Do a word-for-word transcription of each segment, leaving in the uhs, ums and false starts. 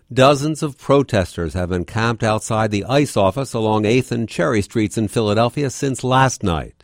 Dozens of protesters have been camped outside the ICE office along eighth and Cherry Streets in Philadelphia since last night.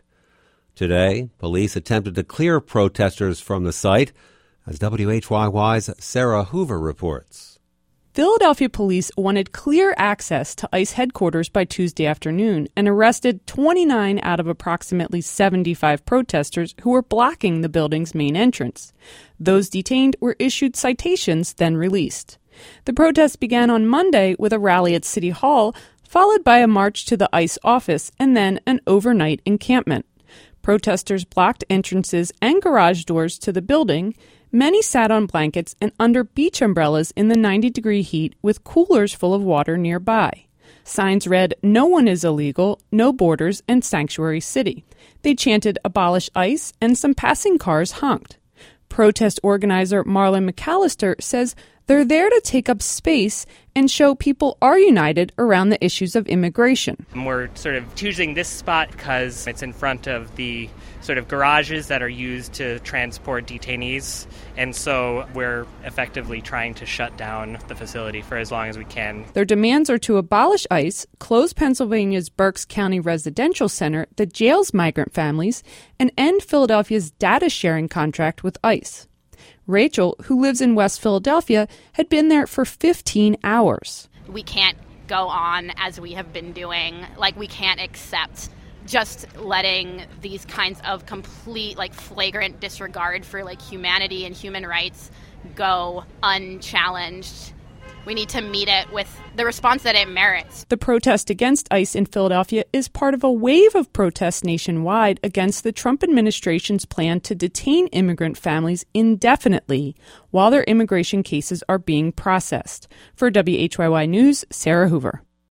Today, police attempted to clear protesters from the site, as W H Y Y's Sarah Hoover reports. Philadelphia police wanted clear access to ICE headquarters by Tuesday afternoon and arrested twenty-nine out of approximately seventy-five protesters who were blocking the building's main entrance. Those detained were issued citations, then released. The protest began on Monday with a rally at City Hall, followed by a march to the ICE office and then an overnight encampment. Protesters blocked entrances and garage doors to the building. Many sat on blankets and under beach umbrellas in the ninety-degree heat with coolers full of water nearby. Signs read, "No one is illegal, no borders, and Sanctuary City." They chanted, "Abolish ICE," and some passing cars honked. Protest organizer Marlon McAllister says they're there to take up space and show people are united around the issues of immigration. We're sort of choosing this spot because it's in front of the sort of garages that are used to transport detainees, and so we're effectively trying to shut down the facility for as long as we can. Their demands are to abolish ICE, close Pennsylvania's Berks County Residential Center that jails migrant families, and end Philadelphia's data sharing contract with ICE. Rachel, who lives in West Philadelphia, had been there for fifteen hours. We can't go on as we have been doing. Like, we can't accept just letting these kinds of complete, like, flagrant disregard for, like, humanity and human rights go unchallenged. We need to meet it with the response that it merits. The protest against ICE in Philadelphia is part of a wave of protests nationwide against the Trump administration's plan to detain immigrant families indefinitely while their immigration cases are being processed. For W H Y Y News, Sarah Hoover.